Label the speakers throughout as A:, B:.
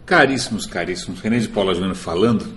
A: Caríssimos, caríssimos, René de Paula Júnior falando.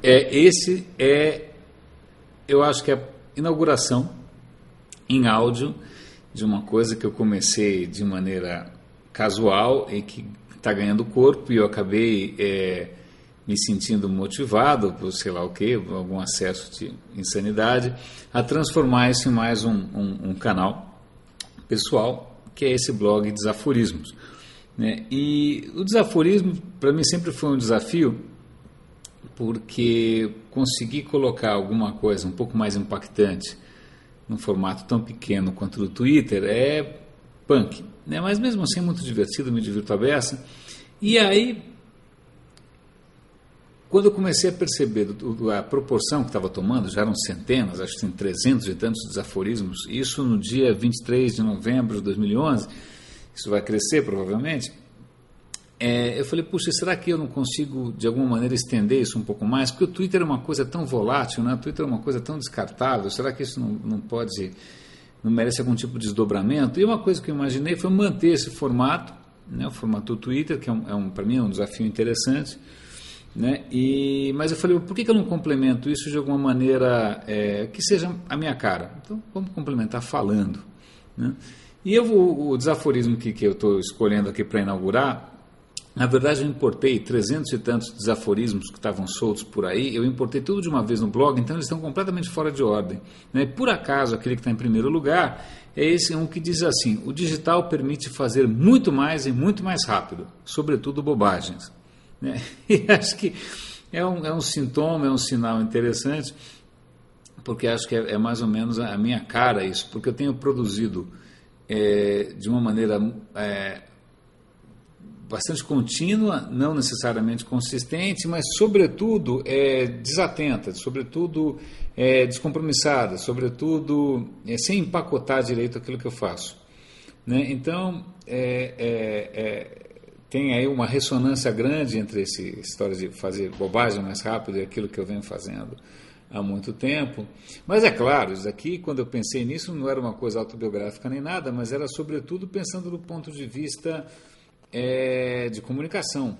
A: Eu acho que é a inauguração em áudio de uma coisa que eu comecei de maneira casual e que está ganhando corpo, e eu acabei me sentindo motivado por sei lá o que, algum acesso de insanidade, a transformar isso em mais um canal pessoal, que é esse blog Desaforismos. Né? E o desaforismo para mim sempre foi um desafio, porque conseguir colocar alguma coisa um pouco mais impactante num formato tão pequeno quanto o do Twitter é punk, né? Mas mesmo assim é muito divertido, me divirto a beça. E aí, quando eu comecei a perceber a proporção que estava tomando, já eram centenas, acho que tem 300 e tantos desaforismos, isso no dia 23 de novembro de 2011, isso vai crescer provavelmente, eu falei, puxa, será que eu não consigo de alguma maneira estender isso um pouco mais? Porque o Twitter é uma coisa tão volátil, né? O Twitter é uma coisa tão descartável, será que isso não merece algum tipo de desdobramento? E uma coisa que eu imaginei foi manter esse formato, né? O formato do Twitter, que para mim é um desafio interessante, né? Mas eu falei, por que eu não complemento isso de alguma maneira que seja a minha cara? Então vamos complementar falando, né? E o desaforismo que eu estou escolhendo aqui para inaugurar, na verdade eu importei 300 e tantos desaforismos que estavam soltos por aí, eu importei tudo de uma vez no blog, então eles estão completamente fora de ordem, né? Por acaso, aquele que está em primeiro lugar é esse um que diz assim: o digital permite fazer muito mais e muito mais rápido, sobretudo bobagens. Né? E acho que é um sintoma, é um sinal interessante, porque acho que é mais ou menos a minha cara isso, porque eu tenho produzido de uma maneira bastante contínua, não necessariamente consistente, mas sobretudo desatenta, sobretudo descompromissada, sobretudo sem empacotar direito aquilo que eu faço. Né? Então, tem aí uma ressonância grande entre essa história de fazer bobagem mais rápido e aquilo que eu venho fazendo há muito tempo. Mas é claro, isso aqui, quando eu pensei nisso, não era uma coisa autobiográfica nem nada, mas era sobretudo pensando do ponto de vista de comunicação.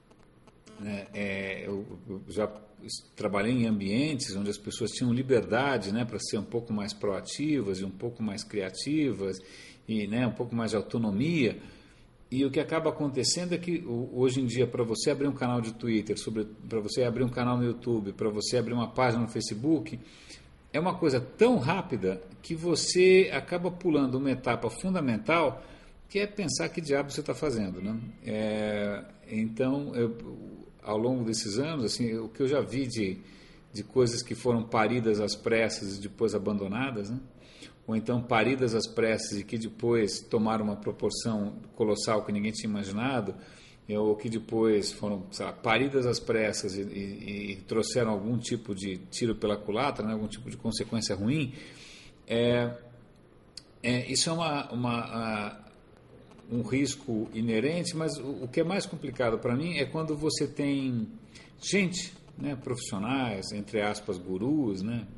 A: Eu já trabalhei em ambientes onde as pessoas tinham liberdade, né, para ser um pouco mais proativas e um pouco mais criativas e, né, um pouco mais de autonomia. E o que acaba acontecendo é que hoje em dia, para você abrir um canal de Twitter, para você abrir um canal no YouTube, para você abrir uma página no Facebook, é uma coisa tão rápida que você acaba pulando uma etapa fundamental, que é pensar que diabo você está fazendo. Né? Então, ao longo desses anos, assim, o que eu já vi de coisas que foram paridas às pressas e depois abandonadas, né? Ou então paridas às pressas e que depois tomaram uma proporção colossal que ninguém tinha imaginado, ou que depois foram, sei lá, paridas às pressas e trouxeram algum tipo de tiro pela culatra, né, algum tipo de consequência ruim, isso é um risco inerente, mas o que é mais complicado para mim é quando você tem gente, né, profissionais, entre aspas, gurus, né,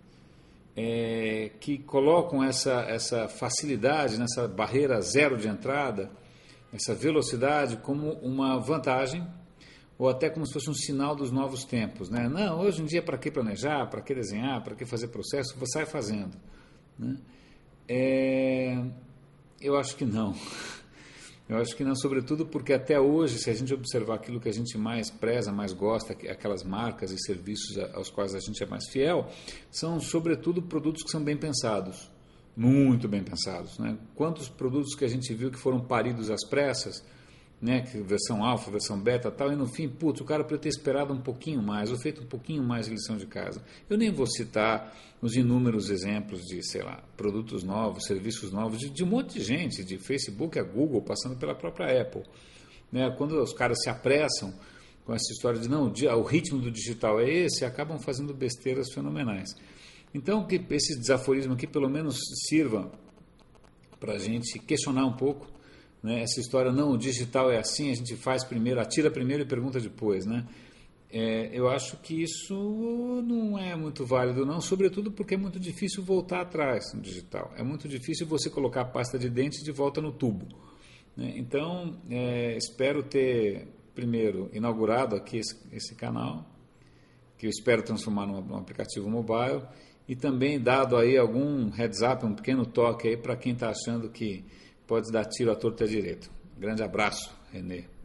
A: que colocam essa facilidade, nessa barreira zero de entrada, essa velocidade como uma vantagem, ou até como se fosse um sinal dos novos tempos. Né? Não, hoje em dia, para que planejar, para que desenhar, para que fazer processo, você sai fazendo. Né? Eu acho que não. Eu acho que não, sobretudo porque até hoje, se a gente observar aquilo que a gente mais preza, mais gosta, aquelas marcas e serviços aos quais a gente é mais fiel, são sobretudo produtos que são bem pensados, muito bem pensados. Né? Quantos produtos que a gente viu que foram paridos às pressas, né? Versão alfa, versão beta tal, e no fim, o cara poderia ter esperado um pouquinho mais, ou feito um pouquinho mais de lição de casa. Eu nem vou citar os inúmeros exemplos de, sei lá, produtos novos, serviços novos, de um monte de gente, de Facebook a Google, passando pela própria Apple. Né? Quando os caras se apressam com essa história de, não, o ritmo do digital é esse, acabam fazendo besteiras fenomenais. Então, que esse desaforismo aqui pelo menos sirva para a gente questionar um pouco, né? Essa história, não, o digital é assim, a gente faz primeiro, atira primeiro e pergunta depois, né? Eu acho que isso não é muito válido, não, sobretudo porque é muito difícil voltar atrás no digital. É muito difícil você colocar a pasta de dente de volta no tubo. Né? Então, espero ter primeiro, inaugurado aqui esse canal, que eu espero transformar num aplicativo mobile, e também dado aí algum heads up, um pequeno toque aí para quem está achando que pode dar tiro à torta e à direita. Grande abraço, Renê.